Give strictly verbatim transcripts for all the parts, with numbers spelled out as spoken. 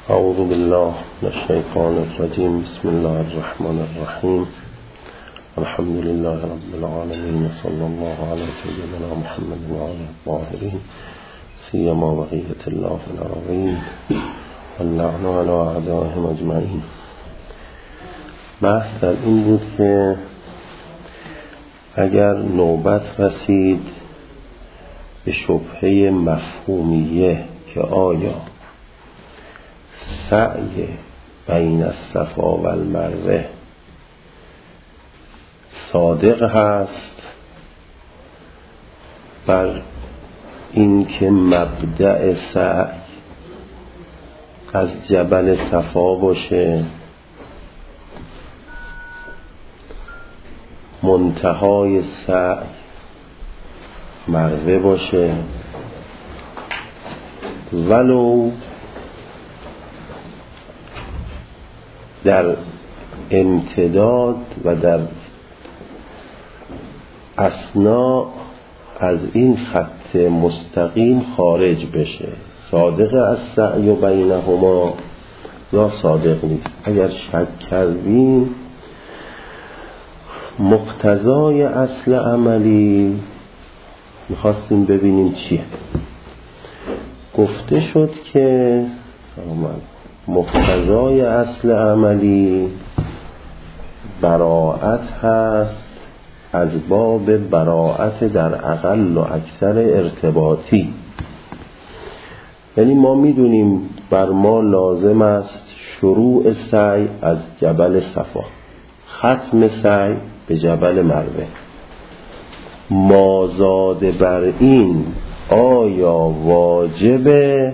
اعوذ بالله من الشیطان الرجیم. بسم الله الرحمن الرحیم. الحمد لله رب العالمین. صلی الله علی سیدنا محمد و آله الطاهرین سیما بقیة الله العظیم واللعن علی اعدائهم اجمعین. بحث در این بود که اگر نوبت رسید به شبهه مفهومیه که آیا سعی بین الصفا و المروه صادق هست بر اینکه مبدأ سعی از جبل صفا باشه، منتهای سعی مروه باشه، ولو در امتداد و در اثناء از این خط مستقیم خارج بشه. صادق از سعی بینهما یا صادق نیست. اگر شک کردیم مقتضای اصل عملی میخواستیم ببینیم چیه. گفته شد که مقتضای اصل عملی براءت هست از باب براءت در اقل و اکثر ارتباطی. یعنی ما میدونیم بر ما لازم است شروع سعی از جبل صفا، ختم سعی به جبل مروه. مازاد بر این آیا واجبه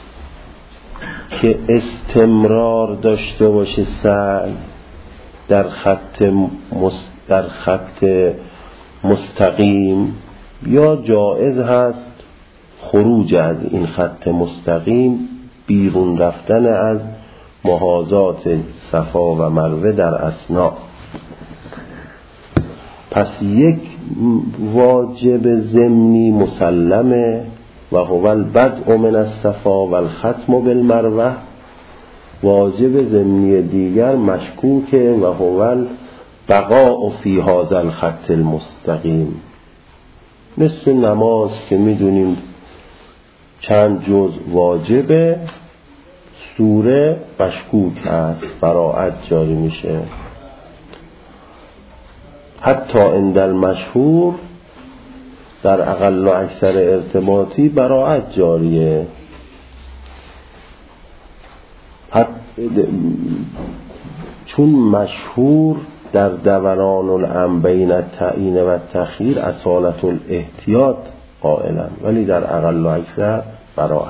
که استمرار داشته باشه سعی در خط در خط مستقیم، یا جایز هست خروج از این خط مستقیم، بیرون رفتن از محاذات صفا و مروه در اثناء؟ پس یک واجب ضمنی مسلمه و هو البدء من الصفا و الختم بالمروه. واجب ضمنی دیگر مشکوکه و هو البقاء فی هذا الخط المستقیم. مثل نماز که میدونیم چند جز واجبه، سوره مشکوک هست، براءت جاری میشه. حتی عند المشهور در اقل و اکثر ارتباطی براءت جاریه. چون مشهور در دوران الامر بین التعیین و التخییر اصالت الاحتیاط قائلا، ولی در اقل و اکثر براءت.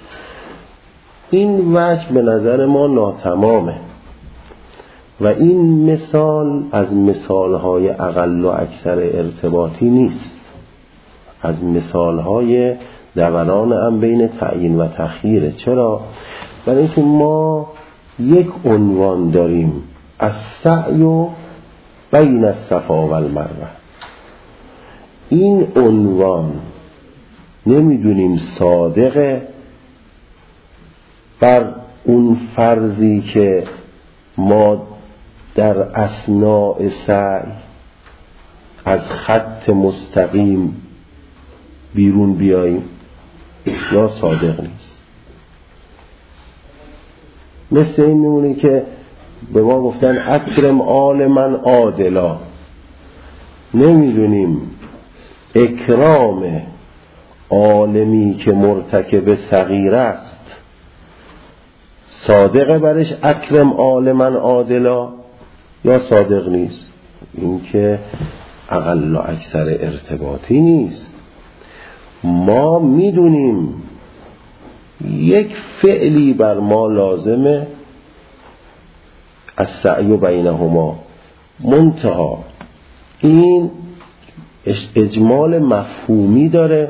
این وجه به نظر ما ناتمامه و این مثال از مثالهای اقل و اکثر ارتباطی نیست، از مثالهای دوران هم بین تعیین و تخییره. چرا؟ برای اینکه ما یک عنوان داریم، السعی بین الصفا و المروه. این عنوان نمیدونیم صادقه بر اون فرضی که ما در اثناء سعی از خط مستقیم بیرون بیاییم، یا صادق نیست. مثل این میمونه که به ما گفتن اکرم آل من عادلا. نمیدونیم اکرام عالمی که مرتکب صغیره است صادق برش اکرم آل من عادلا یا صادق نیست. این که اقل و اکثر ارتباطی نیست. ما میدونیم یک فعلی بر ما لازمه، السعی بینهما، منتها این اجمال مفهومی داره.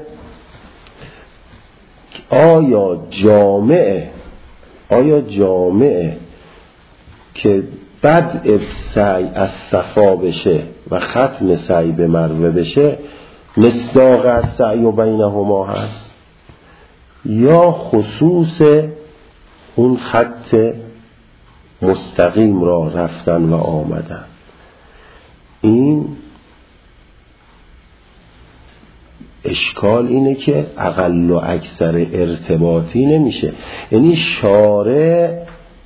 آیا جامعه آیا جامعه که بدء سعی از صفا بشه و ختم سعی به مروه بشه مصداق از سعی و بینهما هست، یا خصوص اون خط مستقیم را رفتن و آمدن. این اشکال اینه که اقل و اکثر ارتباطی نمیشه. یعنی شارع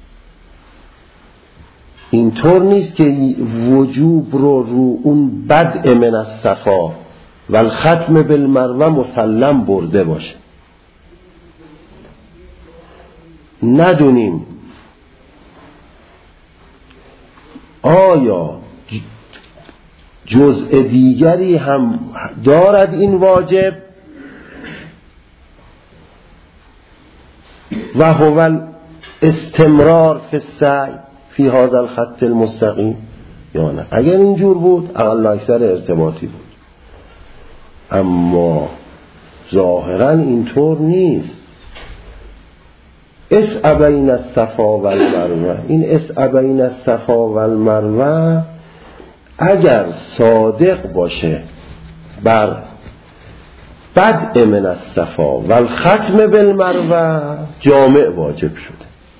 اینطور نیست که وجوب رو رو اون بدء من الصفا و الختم بالمروه مسلم برده باشه. ندونیم آیا جزء دیگری هم دارد این واجب و هو استمرار فی السعی فی هذا الخط المستقیم یا نه. اگر اینجور بود اقل اکثر ارتباطی بود، اما ظاهرا اینطور نیست. اسع بین الصفا و المروه، این اسع بین الصفا و المروه اگر صادق باشه بر بدء من الصفا و الختم بالمروه جامع واجب شده.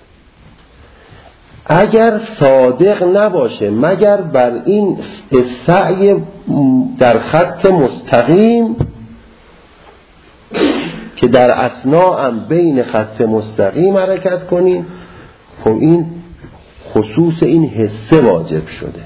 اگر صادق نباشه مگر بر این سعی در خط مستقیم که در اثناء هم بین خط مستقیم حرکت کنیم، خب این خصوص این حصه واجب شده.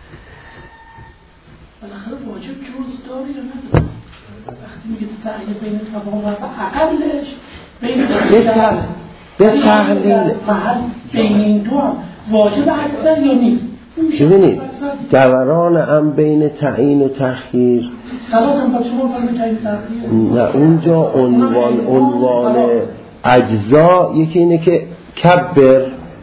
بالاخره واجب جز داری یا نداری؟ وقتی میگه سعی بین صفا و مروه اقلش بین به تحلیل بین این دو هم واجب اکثر یا نیست؟ ببینید دوران هم بین تعیین و تأخیر، صلات هم با شما فرق تعیین و تأخیر نه اونجا عنوان عنوان اجزا یکی اینه که کبر،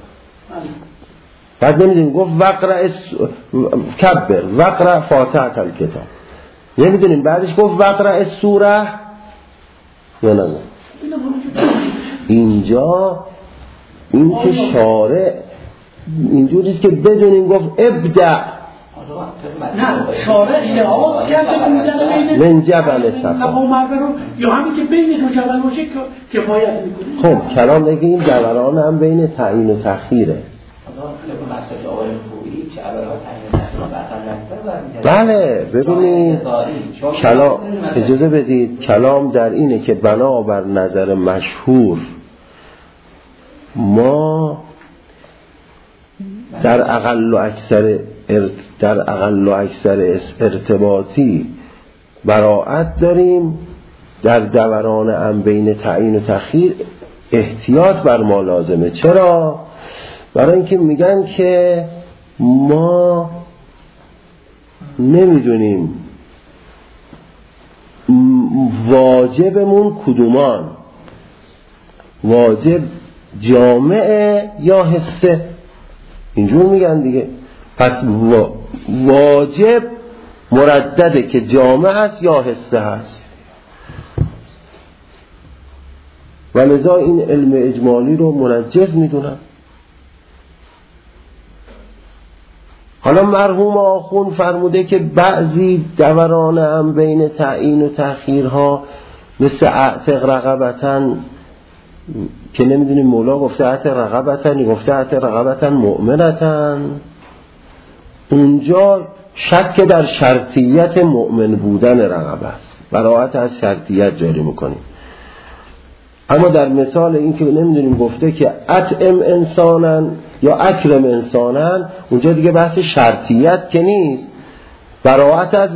بعد نمیدونیم گفت وقرأ کبر وقرأ فاتحة الکتاب، نمیدونیم بعدش گفت وقرأ سوره یا نه. اینجا این که شارع اینجوریست که بدونیم گفت ابدأ، نه شارع لحاظ کرده من جبل صفا یا همین که بین دو جبل باشه که کفایت میکنه. خب کلام دیگه این دوران هم بین تعیین و تأخیره. بله ببینید کلام، اجازه بدید، کلام در اینه که بنابر نظر مشهور ما در اقل و اکثر در اقل و اکثر ارتباطی براعت داریم، در دوران هم بین تعیین و تأخیر احتیاط بر ما لازمه. چرا؟ برای اینکه میگن که ما نمیدونیم واجبمون کدومان، واجب جامعه یا حصه، اینجور میگن دیگه. پس واجب مردده که جامعه هست یا حصه هست، ولذا این علم اجمالی رو منجز میدونن. حالا مرحوم آخوند فرموده که بعضی دوران هم بین تعیین و تأخیرها مثل اعتق رقبتن که نمیدونیم مولا گفته اعتق رقبتن گفته اعتق رقبتن مؤمنتن، اونجا شک در شرطیت مؤمن بودن رقبه است، براعت از شرطیت جاری میکنیم. اما در مثال این که نمیدونیم گفته که اطعم انسانن یا اکرم انسانن، اونجا دیگه بحث شرطیت که نیست، براعت از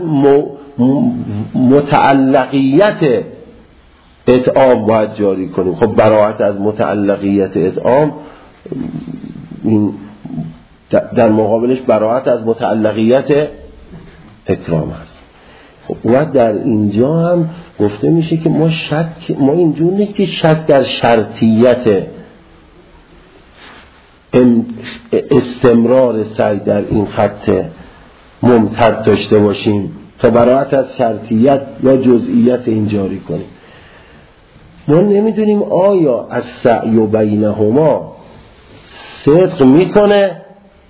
متعلقیت اطعام باید جاری کنیم. خب براعت از متعلقیت اطعام این در مقابلش براعت از متعلقیت اکرام هست. خب وقت در اینجا هم گفته میشه که ما شک، ما اینجور نیست که شک در شرطیت استمرار سعی در این خط ممتد داشته باشیم تا براعت از شرطیت یا جزئیت این جاری کنیم. ما نمیدونیم آیا از سعی و بینهما صدق میکنه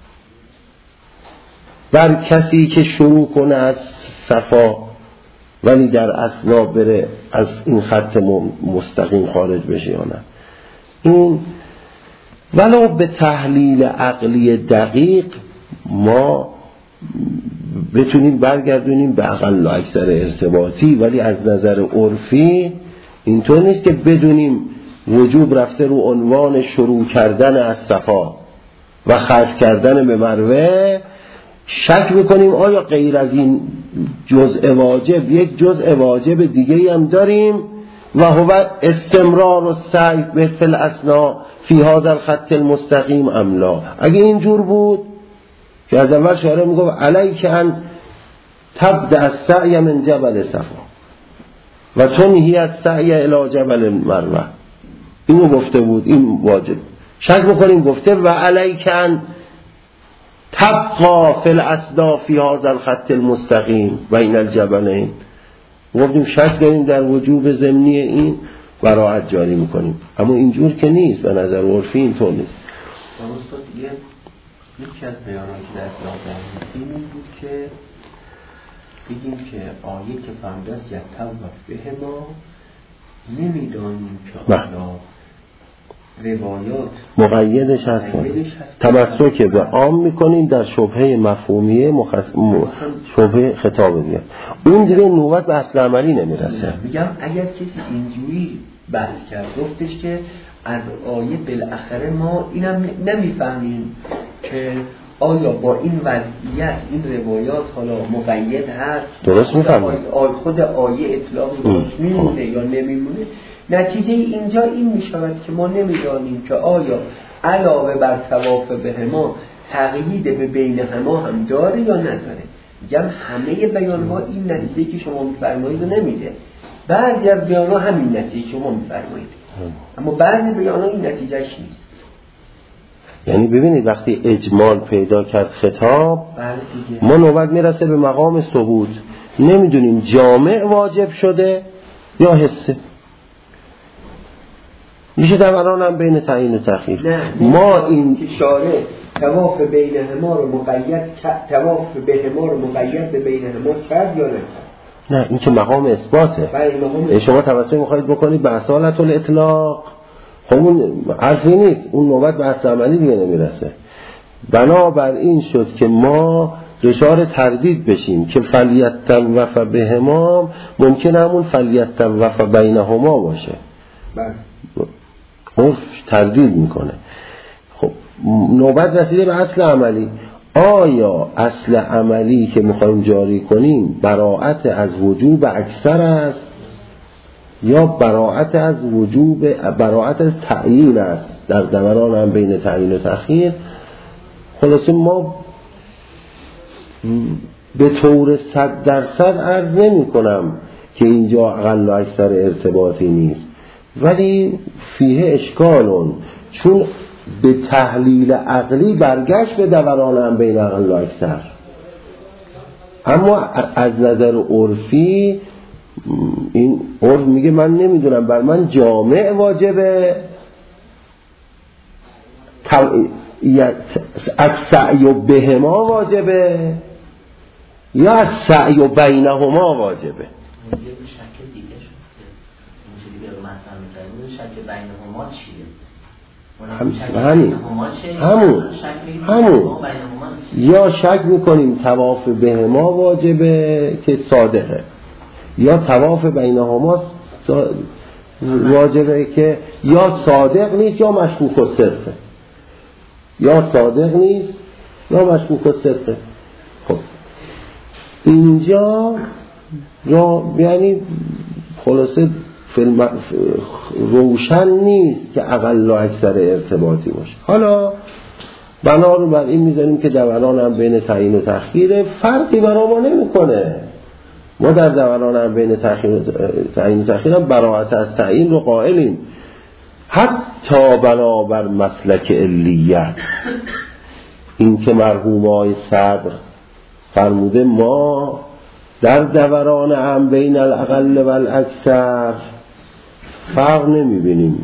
بر کسی که شروع کنه از صفا ولی در اثنا بره از این خط مستقیم خارج بشه یا نه. این ولو به تحلیل عقلی دقیق ما بتونیم برگردونیم به اقل و اکثر ارتباطی، ولی از نظر عرفی اینطور نیست که بدونیم وجوب رفته رو عنوان شروع کردن از صفا و خلف کردن به مروه، شک میکنیم آیا غیر از این جزء واجب یک جزء واجب دیگه هم داریم و هو استمرار و سعی به فل اسنا فی هذا الخط المستقیم ام لا. اگه اینجور بود که از اول شارع میگفت علیک ان تبدأ السعی من جبل صفا و تنهی السعی الی جبل مروه، اینو گفته بود این واجب، شک میکنیم گفته و علیک ان تبقى فی الاسنا فی هذا الخط المستقیم بین الجبلین، گفتیم شک داریم در وجوب ضمنی این براعت جاری میکنیم. اما اینجور که نیست، به نظر عرفی اینطور نیست. یکی از بیانایی که در اطلاع داریم این بود که بگیم که آیه که فرمودست یتوف به ما نمیدانیم که آیا روایات مقیدش هست، تمسک به عام میکنیم در شبهه مفهومیه مخص... م... شبهه خطاب دیگه، اون دیگه نوبت به اصل عملی نمیرسه. میگم اگر کسی اینجوری بحث کرد گفتش که از آیه بالاخره ما اینم نمیفهمیم که آیا با این وضعیت این روایات حالا مقید هست، درست میفهمیم خود آیه اطلاقی باش میمونه یا نمیمونه. نتیجه اینجا این میشود که ما نمیدانیم که آیا علاوه بر طواف به ما تقیید به بین هما هم داره یا نداره. میگم همه بیان ها این نتیجه که شما میفرمایید نمیده، بعضی از بیان ها همین نتیجه شما میفرمایید، اما بعضی بیان ها این نتیجهش نیست. یعنی ببینید وقتی اجمال پیدا کرد خطاب، ما نوبت میرسه به مقام ثبوت، نمیدونیم جامع واجب شده یا حسه، میشه دوران هم بین تعیین و تخییر. ما این شارع طواف بین هما رو مقید، طواف به هما رو مقید به بین هما کرد یا نکرد؟ نه، این که مقام اثباته. مقام شما توسط میخواید بکنید به اصالت الاطلاق، خب اون حرفی نیست، اون نوبت به اصل عملی دیگه نمیرسه. بنابر این شد که ما دچار تردید بشیم که فلیتطوف بهما ممکنه همون فلیتطوف بینهما باشه. بله. عرف تردید میکنه. خب نوبت رسیده به اصل عملی. آیا اصل عملی که میخوایم جاری کنیم براعت از وجوب اکثر است یا براعت از وجوب براعت از تعیین است؟ در دوران هم بین تعیین و تأخیر. خلاصه ما به طور صد درصد عرض نمی کنم که اینجا اقل و اکثر ارتباطی نیست، ولی فیه اشکالون، چون به تحلیل عقلی برگشت به دوران هم بین اقل و اکثر، اما از نظر عرفی این عرف میگه من نمیدونم بر من جامع واجبه از سعی و بهما واجبه یا از سعی و بینهما واجبه. همین همون همون یا شک میکنیم طواف بهما واجبه که صادقه، یا طواف بینهما واجبه که یا صادق نیست یا مشکوک و صدقه، یا صادق نیست یا مشکوک و صدقه. خب اینجا یا یعنی خلاصه فیلم روشن نیست که اقل و اکثر ارتباطی باشه. حالا بنا رو بر این میذاریم که دوران هم بین تعیین و تأخیر فرقی برای ما نمیکنه. ما در دوران هم بین تعیین و تأخیر هم براعت از تعیین رو قائلیم، حتی بنابر مسلک علیت. این که مرحوم آقای صدر فرموده ما در دوران هم بین الاقل و الاکثر فرق نمیبینیم،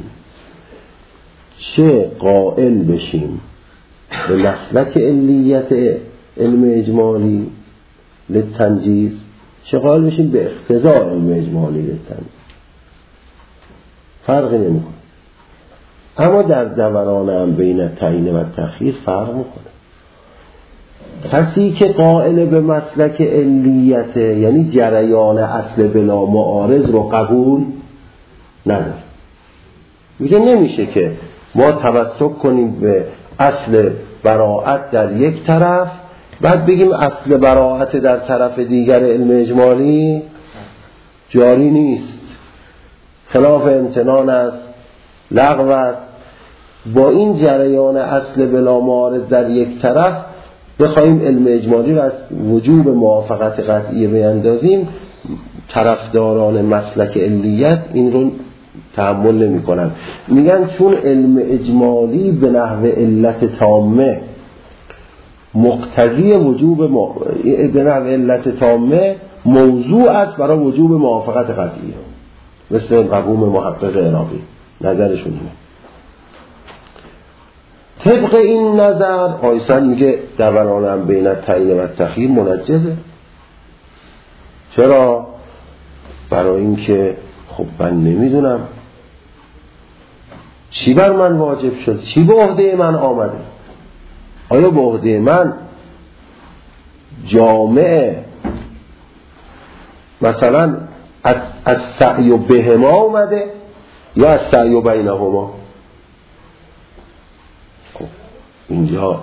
چه قائل بشیم به مسلک علیت علم اجمالی للتنجیز، چه قائل بشیم به اقتضاء علم اجمالی للتنجیز، فرقی نمیکنه. اما در دوران هم بین تعیین و تخییر فرق میکنه. کسی که قائل به مسلک علیت، یعنی جریان اصل بلا معارض رو قبول نداره، میگه نمیشه که ما توسط کنیم به اصل براءت در یک طرف بعد بگیم اصل براءت در طرف دیگر علم اجمالی جاری نیست، خلاف امتنان است، لغو است. با این جریان اصل بلا معارض در یک طرف بخوایم علم اجمالی رو از وجوب موافقت قطعی بیندازیم، طرفداران مسلک علیت این رو تحمل نمی کنن. میگن چون علم اجمالی به نحو علت تامه مقتضی وجوب ما... به نحو علت تامه موضوع است برای وجوب موافقت قطعی، مثل قبوم محقق عراقی نظرشون اینه. طبق این نظر آیسن میگه دورانم بین تعیین و تخییر منجزه. چرا؟ برای اینکه خب من نمیدونم چی بر من واجب شد، چی به عهده من آمده. آیا به عهده من جامعه مثلا از سعی بهما اومده یا از سعی بینهما؟ خب اینجا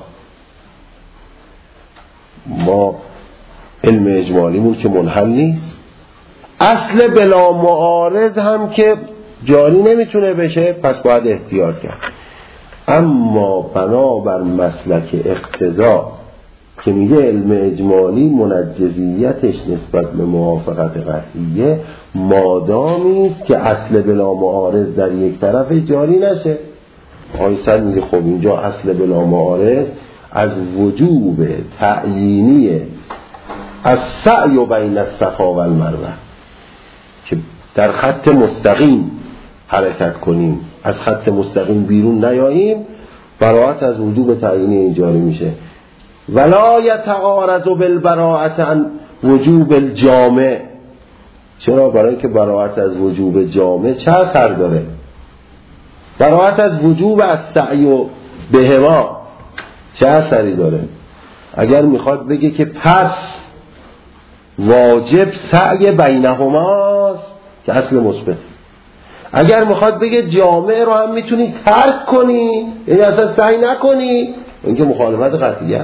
ما علم اجمالیمون که منحل نیست، اصل بلا معارض هم که جاری نمیتونه بشه، پس باید احتیاط کرد. اما بنابر مسلک اقتضا که میگه علم اجمالی منجزیتش نسبت به موافقت قطعیه مادامی است که اصل بلا معارض در یک طرف جاری نشه. آیسن میگه خب اینجا اصل بلا معارض از وجوب تعیینی از سعی بین الصفا و المروه که در خط مستقیم حرکت کنیم، از خط مستقیم بیرون نیاییم، براءت از وجوب تعیینی این جاری میشه. ولا یتعارض بالبراءت عن وجوب الجامع. چرا؟ برای اینکه براءت از وجوب جامع چه اثر داره؟ براءت از وجوب از سعی و بهما چه اثری داره؟ اگر میخواد بگه که پس واجب سعی بینهماست که اصل مثبت، اگر میخواد بگه جامع رو هم میتونی ترک کنی، یعنی اصلا سعی نکنی، این که مخالفت قطعیه.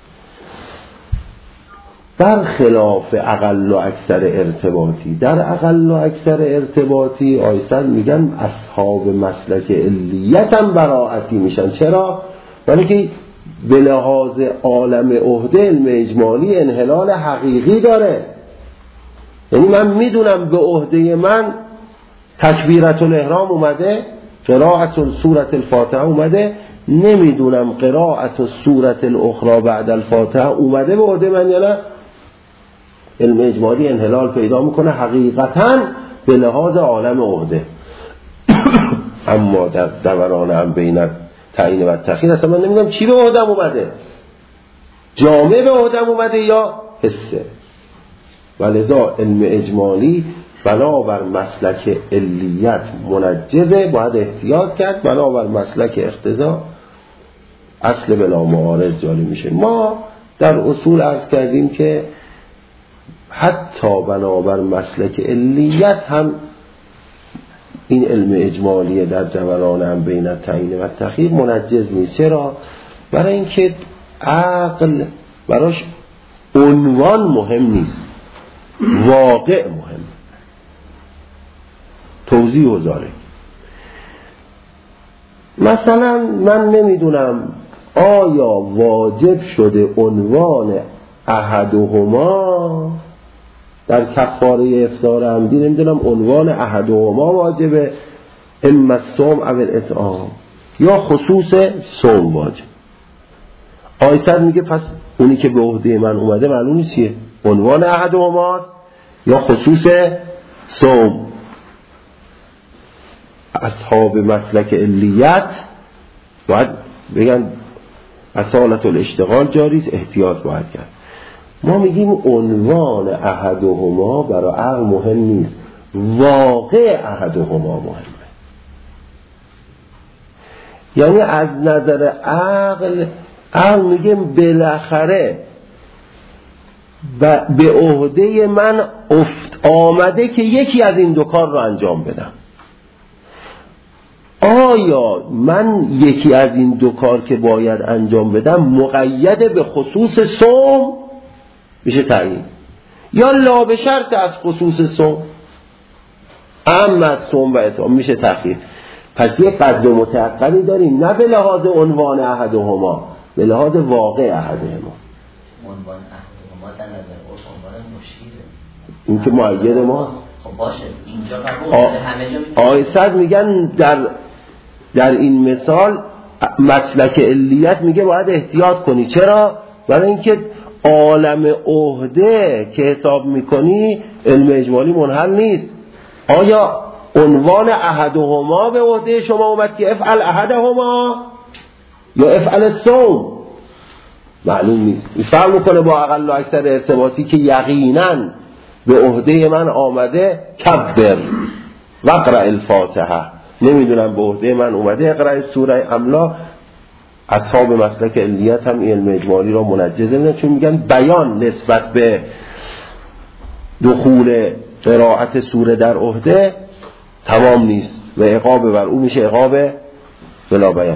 برخلاف اقل و اکثر ارتباطی، در اقل و اکثر ارتباطی آیسن میگن اصحاب مسلک علیت هم براعتی میشن. چرا؟ برای که به لحاظ عالم عهده علم اجمالی انحلال حقیقی داره. یعنی من میدونم به عهده من تکبیرت الاحرام اومده، قرائت سورت الفاتحه اومده، نمیدونم قرائت سورت الاخرى بعد الفاتحه اومده به عهده من یا نه. علم اجمالی انحلال پیدا میکنه حقیقتاً به لحاظ عالم عهده. اما در دوران هم بین تعیین و تخییر اصلا من نمیدونم چی به عهدم اومده، جامع به عهدم اومده یا حسه. ولذا علم اجمالی بنابر مسلک علیت منجزه، باید احتیاط کرد. بنابر مسلک اقتضا اصل بلا معارض جاری میشه. ما در اصول عرض کردیم که حتی بنابر مسلک علیت هم این علم اجمالی در دوران هم بین تعیین و تخییر منجز نیست. چرا؟ برای اینکه عقل براش عنوان مهم نیست، واقع مهم. توضیح و ذالک. مثلا من نمیدونم آیا واجب شده عنوان احدهما در کفاره افطار عمدی، نمیدونم عنوان احدهما واجبه، اما الصوم او الاطعام، یا خصوص صوم واجب. آیسر میگه پس اونی که به عهده من اومده معلوم نیست چیه، عنوان احدهماست یا خصوص صوم. اصحاب مسلک علیت باید بگن اصالت الاشتغال جاریست، احتیاط باید کرد. ما میگیم عنوان احدهما برای عقل مهم نیست، واقع احدهما مهمه. یعنی از نظر عقل عقل میگه بالاخره به عهده من افت آمده که یکی از این دو کار رو انجام بدم. آیا من یکی از این دو کار که باید انجام بدم مقید به خصوص صوم میشه تعیین، یا لا به شرط از خصوص صوم اما از صوم و اطعام میشه تخییر؟ پس یک قد متعقبی داریم، نه به لحاظ عنوان احدهما، به لحاظ واقع احدهما. عنوان احدهما در نظر عرف عنوان مشیره، این که معید ما. خب باشه اینجا قبول همه جا آیصد میگن در در این مثال مسلک علیت میگه باید احتیاط کنی. چرا؟ برای اینکه عالم عهده که حساب میکنی علم اجمالی منحل نیست. آیا عنوان احدهما به عهده شما اومد که افعل احدهما یا افعل الصوم؟ معلوم نیست. این فرق میکنه با اقل و اکثر ارتباطی که یقینا به عهده من آمده کبر و اقرأ الفاتحه، نمیدونم به عهده من اومده اقرأ سوره املا. اصحاب مسلک علیت هم علم اجمالی را منجزه میدن، چون میگن بیان نسبت به دخول قرائت سوره در عهده تمام نیست و عقاب بر او میشه عقاب بلا بیان.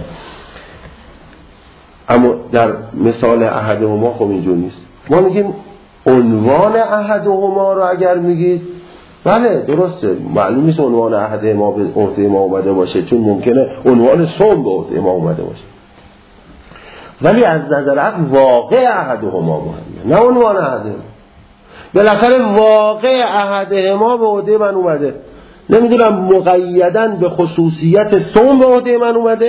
اما در مثال احدهما خب اینجور نیست. ما میگیم عنوان احدهما رو اگر میگید بله درسته، معلوم نیست عنوان احدهما به عهده ما اومده باشه، چون ممکنه عنوان صوم به عهده ما اومده باشه، ولی از نظر عقل واقع احدهما مهمه، نه عنوان احدهما. بالاخره واقع احدهما به عهده من اومده، نمیدونم مقیداً به خصوصیت صوم به عهده من اومده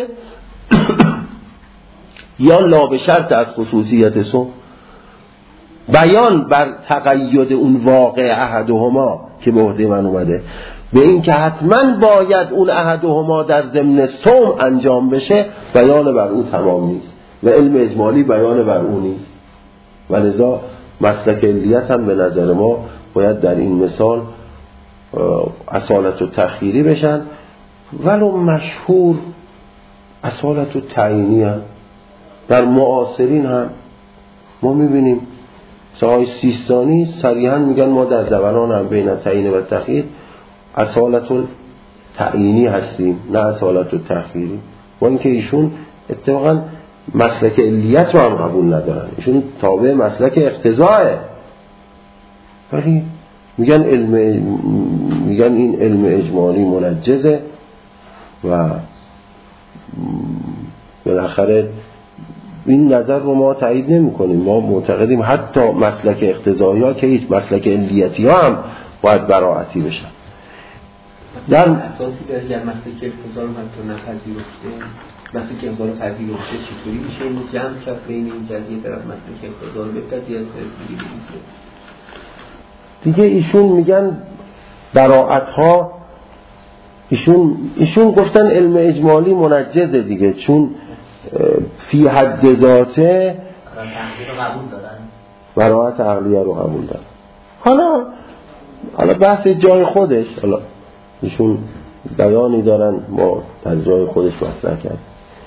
یا لا به شرط از خصوصیت صوم. بیان بر تقید اون واقع احدهما که به عهده من اومده به این که حتما باید اون احدهما در ضمن صوم انجام بشه، بیان بر او تمام نیست و علم اجمالی بیان بر او نیست. و لذا مسلک علیت هم به نظر ما باید در این مثال اصالت و تخییری بشن، ولو مشهور اصالت و تعیینی هم. در معاصرین هم ما میبینیم سهای سیستانی صریحا میگن ما در دوران هم بین تعیین و تخییر اصالت و تعیینی هستیم، نه اصالت و تخییری. با اینکه ایشون اتفاقا مسلک علیت رو هم قبول ندارن، ایشون تابع مسلک اقتضاء، ولی میگن علم میگن این علم اجمالی منجزه و بالاخره این نظر رو ما تایید نمی کنیم. ما معتقدیم حتی مسلک اقتضایی ها که هیچ مسلک علیتی ها هم باید براعتی بشن. در اساسی داره اگر مسلک اقتضا رو هم نپذیرفته، مسلک اقتضا رو پذیرفته چطوری میشه اینو جمع کرد بین این جزیه طرف مسلک اقتضا رو بپذیره دیگه؟ ایشون میگن براعت ها، ایشون ایشون گفتن علم اجمالی منجزه دیگه، چون فی حد ذاته براعت عقلیه رو قبول دارن. حالا حالا بحث جای خودش، حالا ایشون بیانی دارن ما در جای خودش مطرح کردیم.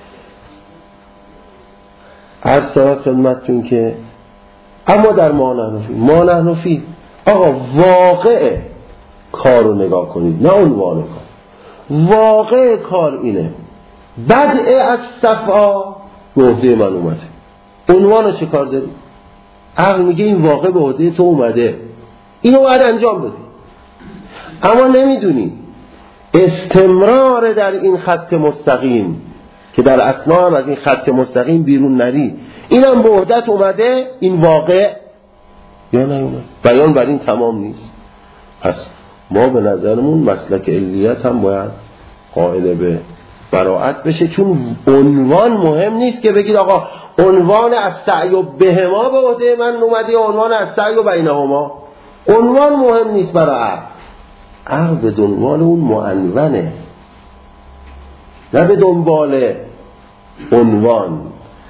عرض شود خدمتتون که اما در ما نحن فی ما نحن فی آقا واقع کار رو نگاه کنید، نه عنوان کار. واقع کار اینه بدء از صفا به عهده من اومده، عنوان چه کار داری؟ عقل میگه این واقع به عهده تو اومده، اینو باید انجام بدی، اما نمیدونی استمرار در این خط مستقیم که در اثنا هم از این خط مستقیم بیرون نری، اینم به عهدت اومده، این واقع یا نه اومده. بیان بر این تمام نیست. پس ما به نظرمون مسلک علیت هم باید قائل به براعت بشه، چون عنوان مهم نیست که بگید آقا عنوان از سعی بهما به عهده من اومده، عنوان از سعی بینهما. عنوان مهم نیست برای عقل، عقل به دنبال اون معنونه، نه به دنبال عنوان.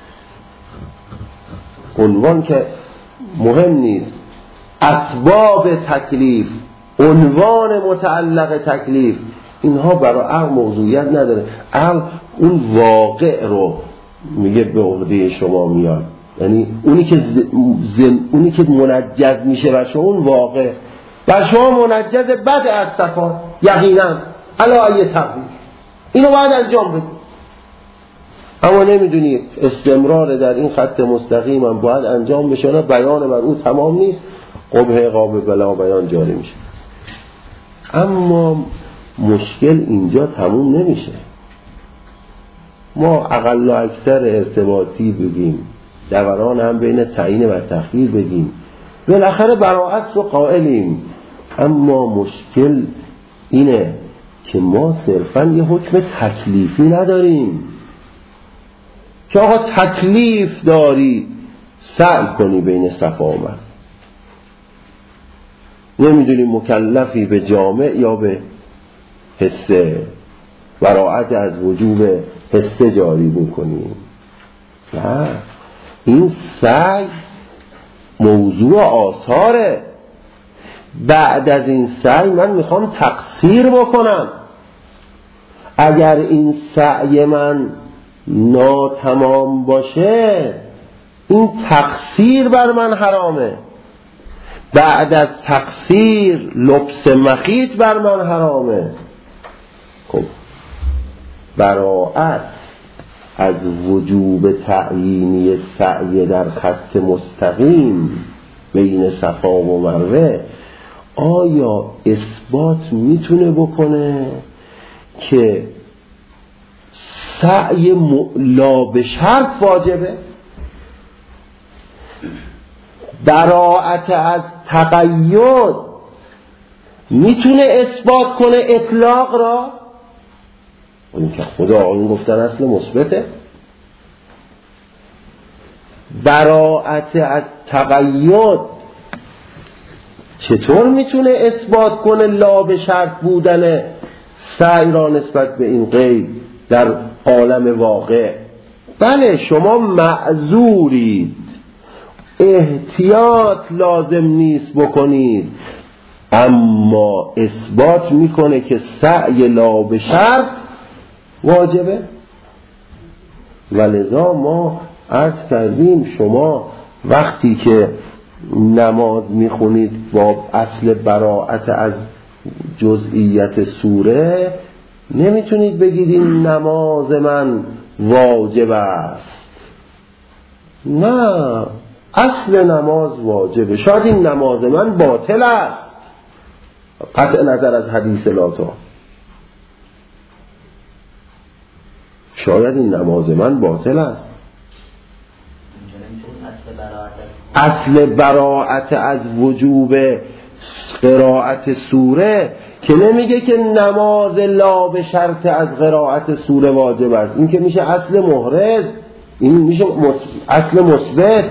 عنوان که مهم نیست، اسباب تکلیف، عنوان متعلق تکلیف اینها برای عقل موضوعیت نداره. عقل اون واقع رو میگه به عهده شما میاد، یعنی اونی که زن... اونی که منجز میشه بر شما، اون واقع بر شما منجز بعد از صفات یقینا علا ای تقدیر، اینو باید انجام بدی. اما نمیدونی استمرار در این خط مستقیم هم باید انجام بشه، نه بیان بر او تمام نیست، قبه قابه بلا بیان جاری میشه. اما مشکل اینجا تموم نمیشه. ما اقل و اکثر ارتباطی بگیم، دوران هم بین تعیین و تخییر بگیم، بالاخره براءت رو قائلیم. اما مشکل اینه که ما صرفا یه حکم تکلیفی نداریم که آقا تکلیف داری سعی کنی بین صفا و مرد. نمیدونی مکلفی به جامع یا به حسه، براءت از وجوب حسه جاری بکنیم. نه، این سعی موضوع آثاره. بعد از این سعی من میخوام تقصیر بکنم. اگر این سعی من ناتمام باشه، این تقصیر بر من حرامه. بعد از تقصیر لبس مخیط بر من حرامه. خب براءت از وجوب تعیینی سعی در خط مستقیم بین صفا و مروه آیا اثبات میتونه بکنه که سعی لا به شرط واجبه؟ براءت از تقید میتونه اثبات کنه اطلاق را؟ اون که خدا آقایون گفتن اصل مثبته. براءت از تقید چطور میتونه اثبات کنه لا به شرط بودن سعی را نسبت به این قید در عالم واقع؟ بله شما معذورید، احتیاط لازم نیست بکنید، اما اثبات میکنه که سعی لا به شرط واجبه. ولذا ما عرض کردیم شما وقتی که نماز میخونید با اصل براءت از جزئیت سوره، نمیتونید بگید این نماز من واجب است. نه، اصل نماز واجبه. شاید این نماز من باطل است، قطع نظر از حدیث لاتا، شاید این نماز من باطل است. اصل براءت از وجوب قرائت سوره که نمیگه که نماز لا به شرط از قرائت سوره واجب است. این که میشه اصل محرز، این میشه اصل مثبت.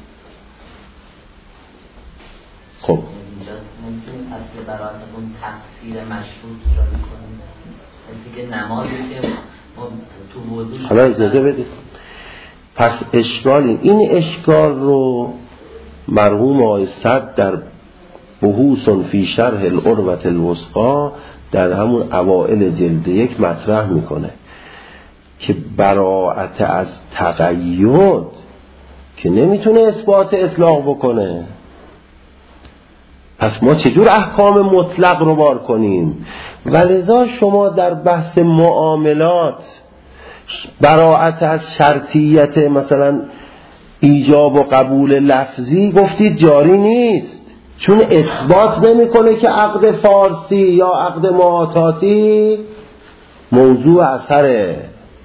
خب ممکن اصل براءت اون تفسیر مشروط را میکنیم دیگه، نمازی که تو وضو حالا اجازه بدید. پس اشکال این اشکال رو مرحوم آقای صدر در بحوث فی شرح العروة الوثقی در همون اوائل جلد یک مطرح میکنه که براءت از تقید که نمیتونه اثبات اطلاق بکنه. پس ما چجور احکام مطلق رو بار کنیم؟ ولذا شما در بحث معاملات براءت از شرطیت مثلا ایجاب و قبول لفظی گفتید جاری نیست، چون اثبات نمیکنه که عقد فارسی یا عقد معاطاتی موضوع اثره،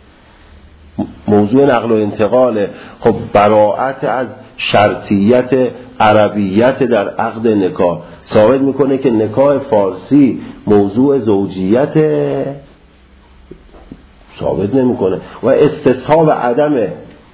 موضوع نقل و انتقاله. خب براءت از شرطیت عربیت در عقد نکاح ثابت میکنه که نکاح فارسی موضوع زوجیت ثابت نمیکنه، و استصحاب عدم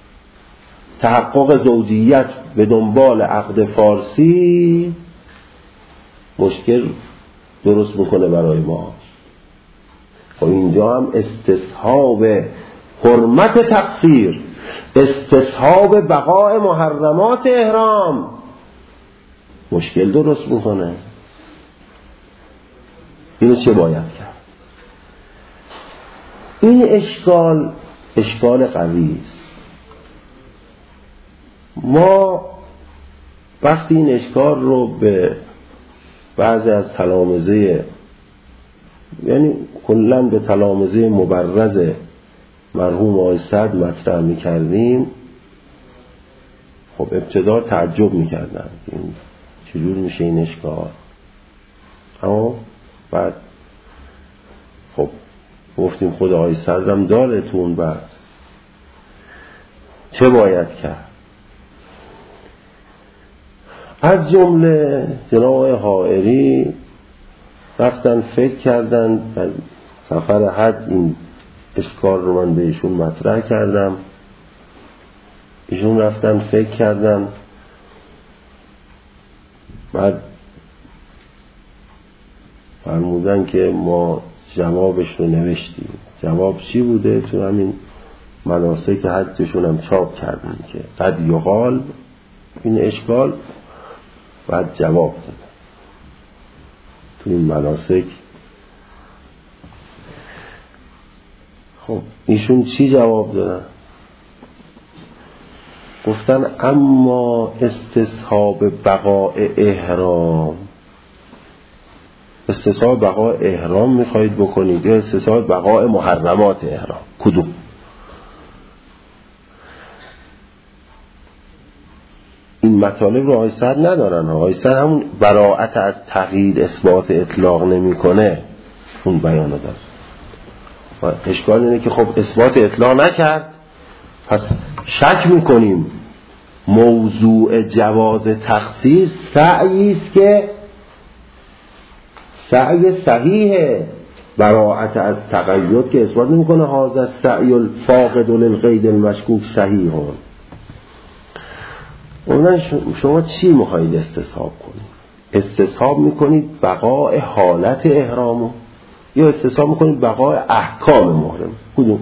تحقق زوجیت به دنبال عقد فارسی مشکل درست میکنه برای ما. خب اینجا هم استصحاب حرمت تقصیر، استصحاب بقاء محرمات احرام مشکل درست میکنه. اینو چه باید کرد؟ این اشکال اشکال قوی است. ما وقتی این اشکال رو به بعضی از تلامذه، یعنی کلاً به تلامذه مبرز مرحوم آقای سعد مطرح می‌کردیم، خب ابتدا تعجب می‌کردن این چجور میشه این اشکال، اما بعد خب گفتیم خود آقای سعد هم داره تو اون بحث چه باید کرد. از جمله جناب آقای حائری رفتن فکر کردن، در سفر حج این اشکال رو من بهشون مطرح کردم، ایشون رفتن فکر کردن، بعد فرمودن که ما جوابش رو نوشتیم. جواب چی بوده؟ تو همین مناسک حجشون هم چاپ کردن که قد یقال این اشکال، بعد جواب دادن تو این مناسک. خب ایشون چی جواب دادن؟ گفتن اما استصحاب بقاء احرام، استصحاب بقاء احرام میخواید بکنید یا استصحاب بقاء محرمات احرام؟ کدوم؟ این مطالب رو آقای سعد ندارن. آقای سعد همون براءت از تغییر اثبات اطلاق نمیکنه، اون بیان داره. و اشکال اینه که خب اثبات اطلاق نکرد، پس شک میکنیم موضوع جواز تخصیص سعی است که سعی صحیحه، براءت از تقید که اثبات نمیکنه هذا السعی الفاقد للقید المشکوک صحیح. اونن شما چی میخواید استصحاب کنید؟ استصحاب میکنید بقاء حالت احرامو یا استصحاب میکنید بقاء احکام محرم؟ کدوم؟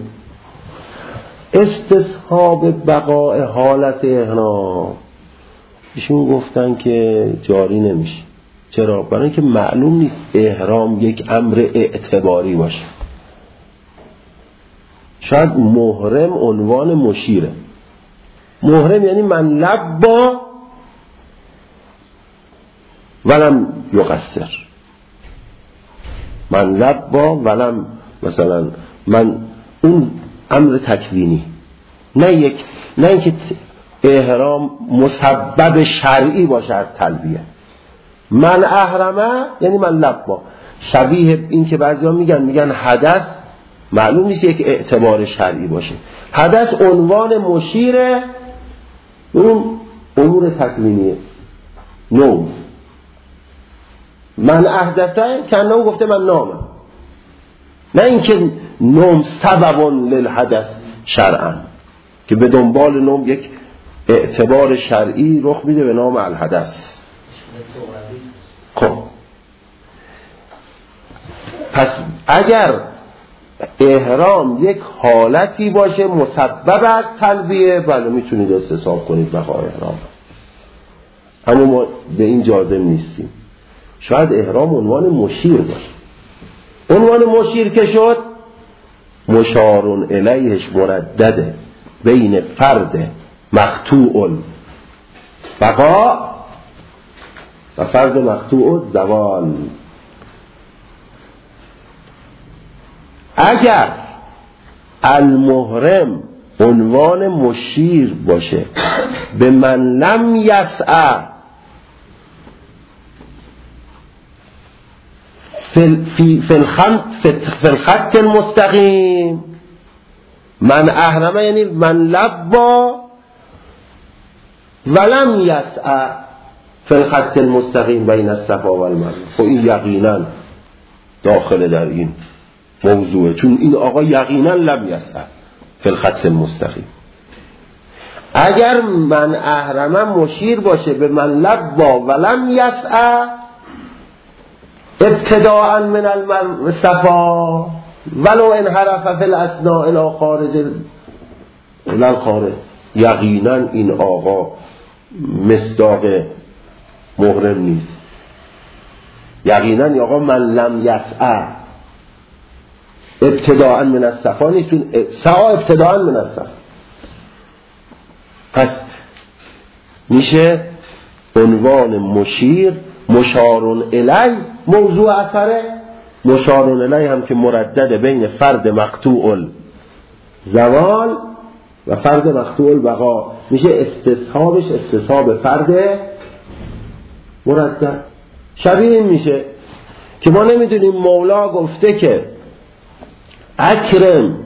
استصحاب بقاء حالت احرام ایشون گفتن که جاری نمیشه. چرا؟ برای اینکه معلوم نیست احرام یک امر اعتباری باشه. شاید محرم عنوان مشیره. محرم یعنی من لبا ولم یقصر، من لبا ولم، مثلا من اون امر تکوینی، نه یک نه اینکه احرام مسبب شرعی باشه از تلبیه. من احرمه یعنی من لبا، شبیه این که بعضیا میگن میگن حدث معلوم نیست یک اعتبار شرعی باشه. حدث عنوان مشیره، اون امور تکوینیه. نوم، من احدثه کنه گفته من نامم، نه اینکه نوم سبب للحدث شرعا که به دنبال نوم یک اعتبار شرعی رخ میده به نام الحدث. خب پس اگر احرام یک حالتی باشه مسبب از تلبیه، بله میتونید استصحاب کنید بقاء احرام، اما ما به این جازم نیستیم. شاید احرام عنوان مشیر باشه. عنوان مشیر که شد مشارون الیهش مردده بین فرد مقطوع بقا و فرد مقطوع زوال. اگر المحرم عنوان مشیر باشه به من لم یسع فی فی الخط المستقیم، من احرمه یعنی من لبا ولم یسع فی الخط المستقیم بین الصفا و المروه. خب این یقینا داخل در این موضوعه، چون این آقا یقینا لم یسع فی الخط المستقیم. اگر من احرمه مشیر باشه به من لبا ولم یسع ابتداء من الصفا ولو انحرف فی الاثناء الى خارج الى الخارج، یقینا این آقا مصداق محرم نیست. یقینا این آقا من لم یسع ابتداء من الصفا نیستون، سعا ابتداء من الصفا. پس میشه عنوان مشیر مشارون الی موضوع اثره، مشارون الی هم که مردد بین فرد مقطوع الزوال و فرد مقطوع البقا، میشه استصحابش استصحاب فرد مردد. شبیه این میشه که ما نمیدونیم مولا گفته که اکرم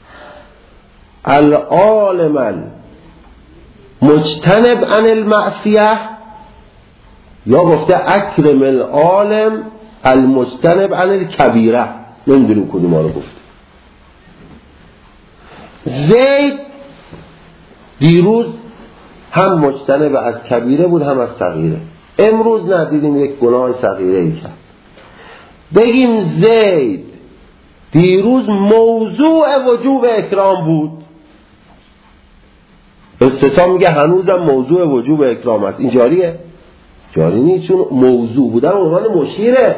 العالم مجتنب عن المعصیه، یا گفته اکرم العالم المجتنب عن الکبیره، نمیدونیم کدوم رو گفته. زید دیروز هم مجتنب از کبیره بود هم از صغیره، امروز ندیدیم یک گناه صغیره ای کرد. بگیم زید دیروز موضوع وجوب اکرام بود، استثنا میگه هنوزم موضوع وجوب اکرام است. این جاریه؟ جاری نیست، چون موضوع بودن عنوان مشیره.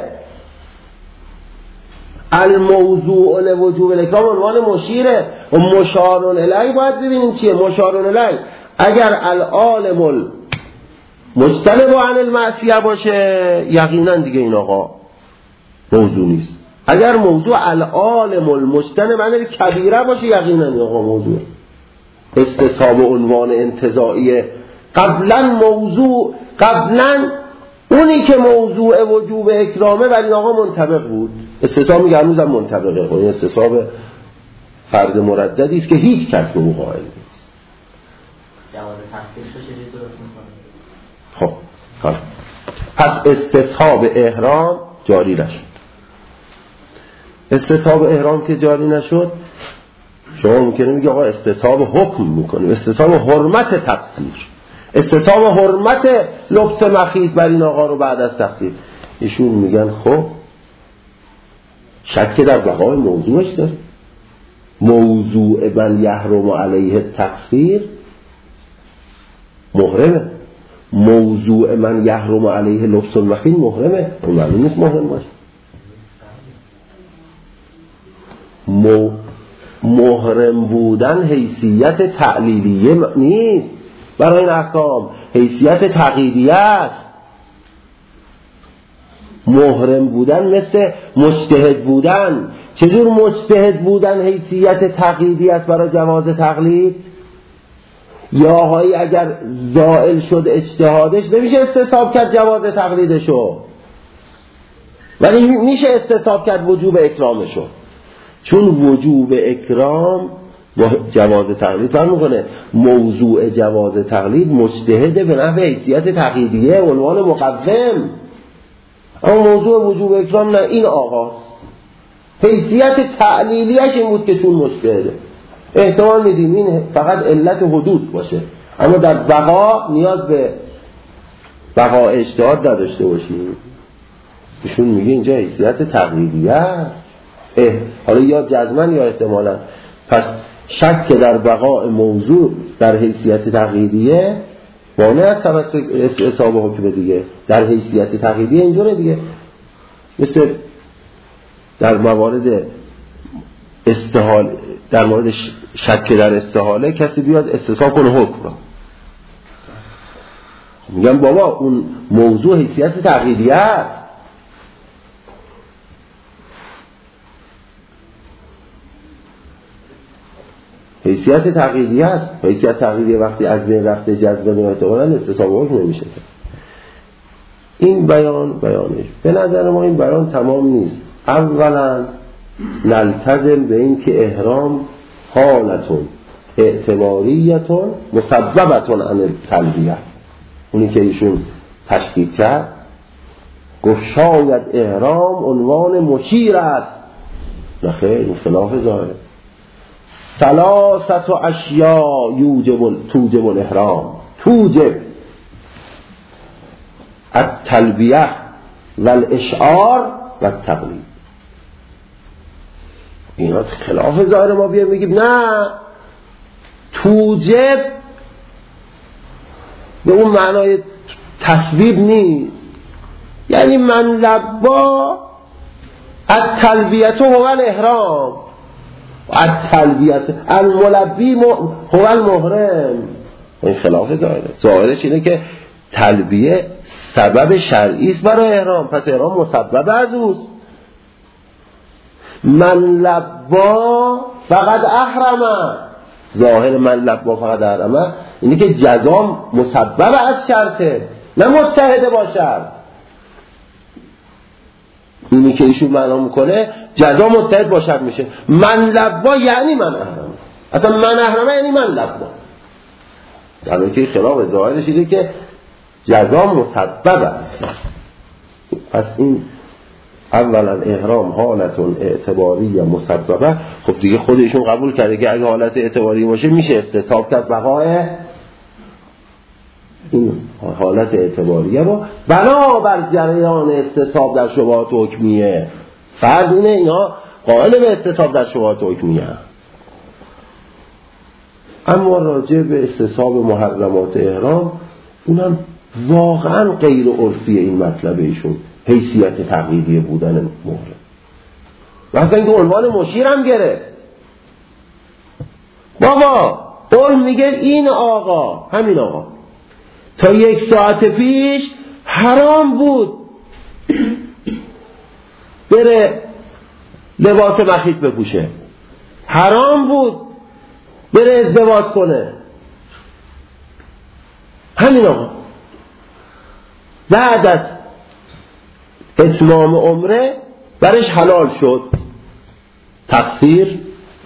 الموضوع لوجوب الاکرام عنوان مشیره و مشارون الی باید ببینیم چیه. مشارون الی اگر العالم مجتنب عن المعصیه باشه یقینا دیگه این آقا موضوع نیست. اگر موضوع العالم المجتنب عن الکبیره باشه یقینا این آقا موضوع. استصحاب عنوان انتزاعیه قبلا موضوع، قبلا اونی که موضوع وجوب اکرامه ولی آقا منطبق بود، استصحاب میگه هنوزم منطبقه. این استصحاب فرد مرددی است که هیچ کس به او قائل نیست. جواز تفسیرش رو چجوری درست خب می‌کنه؟ حالا پس استصحاب احرام جاری نشد. استصحاب احرام که جاری نشد، شما ممکنه میگه آقا استصحاب حکم میکنیم، استصحاب حرمت تقصیر، استصحاب حرمت لبس مخیط بر این آقا رو بعد از تقصیر. ایشون میگن خب شک در بقای موضوعش داره. موضوع من یحرم علیه تقصیر محرمه، موضوع من یحرم علیه لبس المخیط محرمه. اون معلوم نیست محرم باشه. مو محرم بودن حیثیت تعلیلیه نیست برای این احکام، حیثیت تقییدیه است. محرم بودن مثل مجتهد بودن. چجور مجتهد بودن حیثیت تقییدی است برای جواز تقلید؟ یا آقایی اگر زائل شد اجتهادش نمیشه استصحاب کرد جواز تقلیدشو، ولی میشه استصحاب کرد وجوب اکرامشو، چون وجوب اکرام با جواز تقلید فرق میکنه. موضوع جواز تقلید مجتهد به نحو حیثیت تقییدیه عنوان مقوم، اما موضوع وجوب اکرام نه، این آقا حیثیت تعلیلیش این بود که چون مجتهده. احتمال میدیم این فقط علت حدود باشه، اما در بقا نیاز به بقا اجتهاد نداشته باشیم. ایشون میگه اینجا حیثیت تقلیدیه است. حالا یا جزمن یا احتمالا. پس شک در بقاء موضوع در حیثیت تقییدیه مانع از توسط استصحاب حکم دیگه. در حیثیت تقییدیه اینجوره دیگه، مثل در موارد استحال، در مورد شک در استحاله کسی بیاد استصحاب کنه حکم را، میگم بابا اون موضوع حیثیت تقییدیه است. حیثیت تقییدیه است. حیثیت تقییدیه وقتی از بین رفته جذبه و احتمالاً استصحاب حکم نمیشه. این بیان بیانش به نظر ما این بیان تمام نیست. اولا نلتزم به این که احرام حالتون اعتباریتون مسببتون عن التلبیه، اونی که ایشون تشکیل کرد گفت شاید احرام عنوان مشیر است. نخیر، این خلاف ظاهره. ثلاثت اشیاء یوجب توجب الاحرام، توجب التلبیه والاشعار والتقلید. اینا خلاف ظاهر ما بیایم بگیم نه، توجب به اون معنای تصویب نیست، یعنی من لبا التلبیه هو الاحرام، التلبیت الملبی هو المحرم. این خلاف ظاهره. ظاهرش اینه که تلبیه سبب شرعی است برای احرام، پس احرام مسبب از اوست. من لبا فقط احرمه، ظاهر من لبا فقط احرمه اینه که جزا مسبب از شرطه، نه متحده با شرط. اینی که ایشون معنا میکنه جزا متحد با شرط میشه. من لبا یعنی من احرمه، اصلا من احرمه یعنی من لبا، در حالی که خلاف ظاهرش اینه که جزا مسبب است. پس این اولا احرام حالت اعتباری یا مسببه. خب دیگه خودشون قبول کرده که اگه حالت اعتباری باشه میشه استصحاب کرد بقای این حالت اعتباریه با بنا بر جریان استصحاب در شبهات حکمیه. فرض اینه اینا قائل به استصحاب در شبهات حکمیه. اما راجع به استصحاب محرمات احرام اونم واقعا غیر عرفیه این مطلب ایشون، حیثیت تقلیدی بودن محرم. مثلا اینکه عنوان مشیر هم گرفت. بابا قول میگه این آقا، همین آقا تا یک ساعت پیش حرام بود بره لباس مخیط بپوشه، حرام بود بره ازدواج کنه. همین آقا بعد از اتمام عمره برش حلال شد. تقصیر،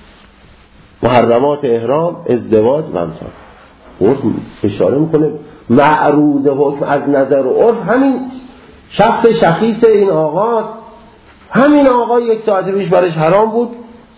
محرمات احرام، ازدواج و امثال. عرف اشاره میکنه معروض حکم از نظر و عرف همین شخص شخیص این آقا، همین آقا یک ساعت پیش برش حرام بود،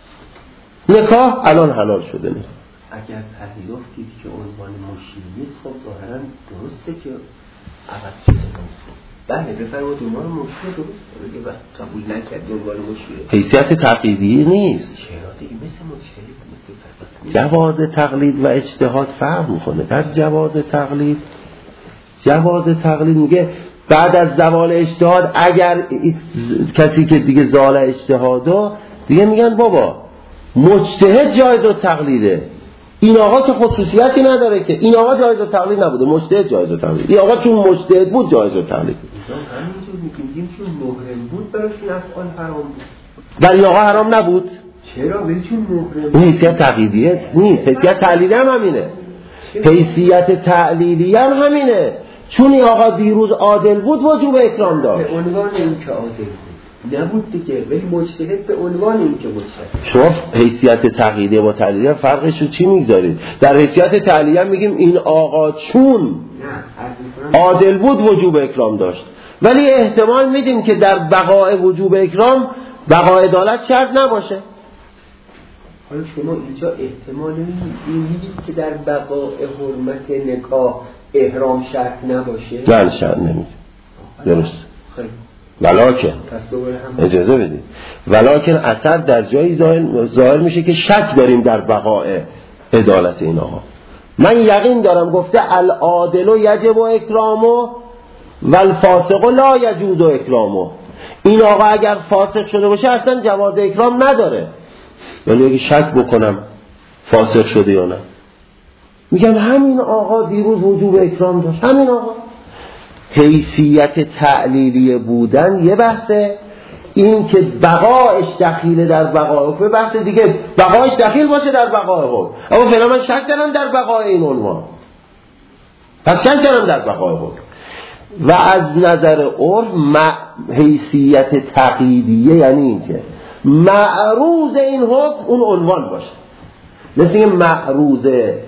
نکاح الان حلال شده. نه اگر پذیرفتید که عنوان مشیر نیست، خب ظاهرا درسته که عوض شده. بله بفرمایید عنوان مشیر درسته، اگه وقت قبول نکردی عنوان مشیر حیثیت تقلیدی نیست. چرا دیگه مثل مجتهد مثل فرق. جواز تقلید و اجتهاد فرق میکنه. در جواز تقلید جواز تقلید میگه بعد از زوال اجتهاد، اگر کسی که دیگه زال اجتهاده دیگه میگن بابا مجتهد جایز و تقلیده، این آقا که خصوصیتی نداره که این آقا جایز و تقلید نبوده، مجتهد جایز و تقلید. این آقا چون مجتهد بود جایز و تقلید. همینجور میگیم چون محرم بود براش این افعال حرام بود. در این آقا حرام نبود. چرا؟ ولی چون محرم این حیثیت تقلیدیه نیست، حیثیت تعلیلی هم همینه. حیثیت تعلیلی هم همینه. چون این آقا دیروز عادل بود وجوب اکرام داشت. به عنوان این که عادل بود نبود دیگه، ولی مجتهد به عنوان این که مجتهد. شما حیثیت تقلیدی با تعلیلی فرقش رو چی میگذارید؟ در حیثیت تعلیلی میگیم این آقا چون عادل بود وجوب اکرام داشت، ولی احتمال میدیم که در بقای وجوب اکرام بقای عدالت شرط نباشه. حالا شما اینجا احتمال میدید که در بقای حرمت نکاح احرام شرط نباشه؟ نه شرط نمیده. درست. خیلی ولکن اجازه بدید، ولکن اثر در جایی ظاهر, ظاهر میشه که شک داریم در بقای عدالت این آقا. من یقین دارم گفته العادل یجب اکرامه و الفاسق لا یجوز اکرامه. این آقا اگر فاسق شده باشه اصلا جواز اکرام نداره. ولی اگه شک بکنم فاسق شده یا نه، میگم همین آقا دیروز وجوب اکرام داشت، همین آقا. حیثیت تعلیلی بودن یه بحثه، این که بقایش دخیل در بقای حکم بحث دیگه، بقایش دخیل باشه در بقای حکم. اما فعلا من شک دارم در بقای این عنوان، پس شک دارم در بقای حکم. و از نظر عرف حیثیت تقییدیه یعنی این که معروض این حکم اون عنوان باشه. مثل این معروض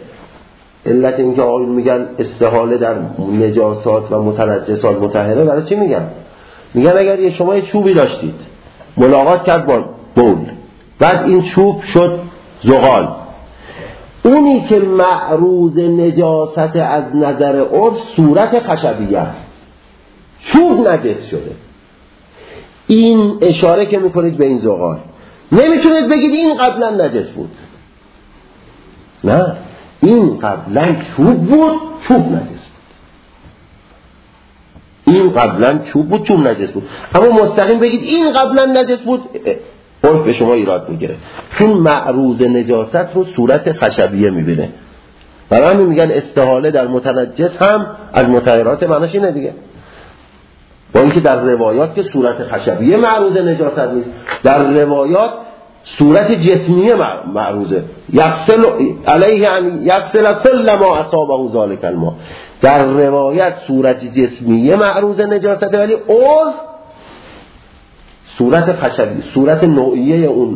علت این که آقایون میگن استحاله در نجاسات و متنجسات مطهره، برای چی میگن؟ میگن اگر یه شما یه چوبی داشتید ملاقات کرد با بول، بعد این چوب شد زغال، اونی که معروض نجاست از نظر عرف صورت خشبیه است، چوب نجس شده. این اشاره که میکنید به این زغال، نمیتونید بگید این قبلا نجس بود. نه، این قبلا چوب بود، چوب نجس بود. این قبلا چوب بود، چوب نجس بود. اما مستقیم بگید این قبلا نجس بود، عرف به شما ایراد میگیره، چون معروض نجاست رو صورت خشبیه میبینه. برای همین میگن استحاله در متنجس هم از مطهرات معناش اینه دیگه. با اینکه در روایات که صورت خشبیه معروض نجاست نیست، در روایات صورت جسمیه معروضه. یغسل علیه ان یغسل کل ما اصابه ذلک الماء. در روایت صورت جسمیه معروض نجاسته، ولی عرف صورت خشبی، صورت نوعیه اون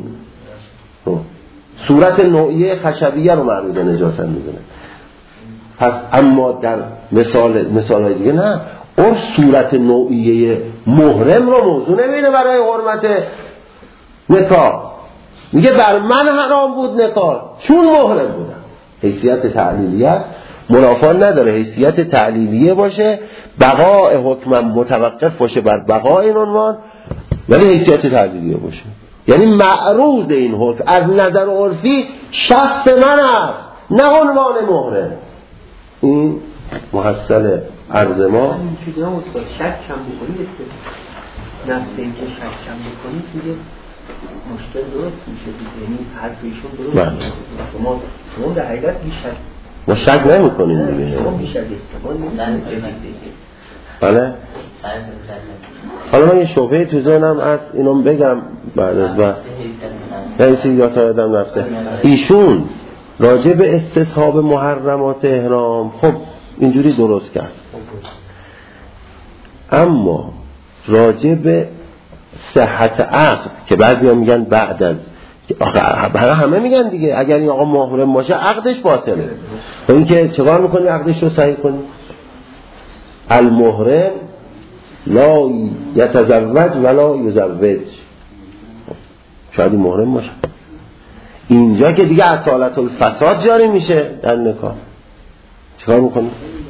صورت نوعیه خشبیه رو معروض نجاست میدونه. پس اما در مثال مثالای دیگه نه، عرف صورت نوعیه محرم رو موضوع نمیبینه برای حرمت نکاح. میگه بر من حرام بود نکاح چون محرم بودم. حیثیت تعلیلیه است، منافات نداره حیثیت تعلیلیه باشه، بقای حکم متوقف باشه بر بقای این عنوان، ولی حیثیت تعلیلیه باشه. یعنی معروض این حکم از نظر عرفی شخص من است، نه عنوان محرم. این محصل عرض ما. اینجوری هم استاد شک کم بکنید، نفس این که شک کم بکنید میگه مشکل درست میشه دیگه، یعنی حرف ایشون درست میشه. شما شما در حقیقت بیشتر ما شک نمی‌کنیم دیگه. شما بیشتر استفاده نمی‌کنید. بله. حالا من یه شبهه تو ذهنم از اینو بگم بعد از بحث. رئیسی یا تا یادم رفته. ایشون راجع به استصحاب محرمات احرام خب اینجوری درست کرد، اما راجع به صحت عقد که بعضیا میگن بعد از آقا همه میگن دیگه اگر این آقا محرم باشه عقدش باطله. و این که چکار میکنی عقدش رو صحیح کنی؟ المحرم لا یتزوج ولا یزوج. شاید محرم باشه، اینجا که دیگه اصالت الفساد جاری میشه در نکاح. چیکار میکنی؟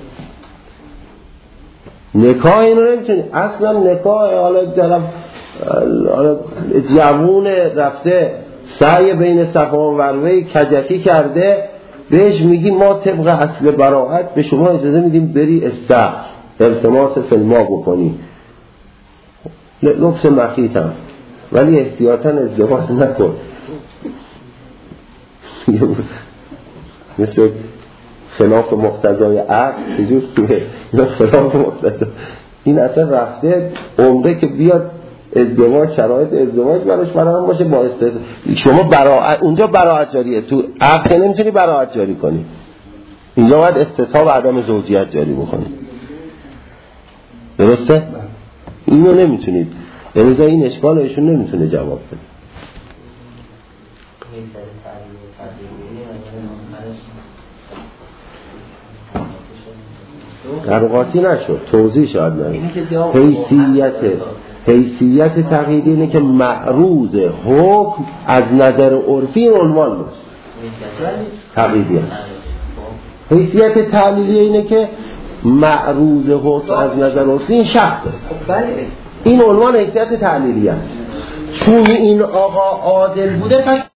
نکاح اینو نمیتونی اصلا نکاح. حالا طرف حالا جوون رفته سعی بین صفا و مروه کجکی کرده، بهش میگی ما طبق اصل براءت به شما اجازه میدیم بری استخر التماس فلما بکنی، لبس مخیطم، ولی احتیاطاً ازدواج نکن. مثل خلاف مقتضای عقل چجور توه خلاف مقتضای این اصلا رفته عمره که بیاد ازدواج شرایط ازدواج براش فراهم باشه با استثنا. شما براءت اونجا براءت جاریه، تو عقد نمیتونی براءت جاری کنی، اینجا باید استثنا و عدم زوجیت جاری بکنی. درسته؟ اینو نمیتونید، یعنی این اشکال ایشون نمیتونه جواب بده. قرقاتی نشد، توضیح شاید نشد. حیثیت حیثیت تقییدی اینه که معروض حکم از نظر عرفی عنوان باشه، تقییدی هست. حیثیت تعلیلی اینه که معروض حکم از نظر عرفی این شخصه، این عنوان حیثیت تعلیلی هست. چون این آقا عادل بوده پس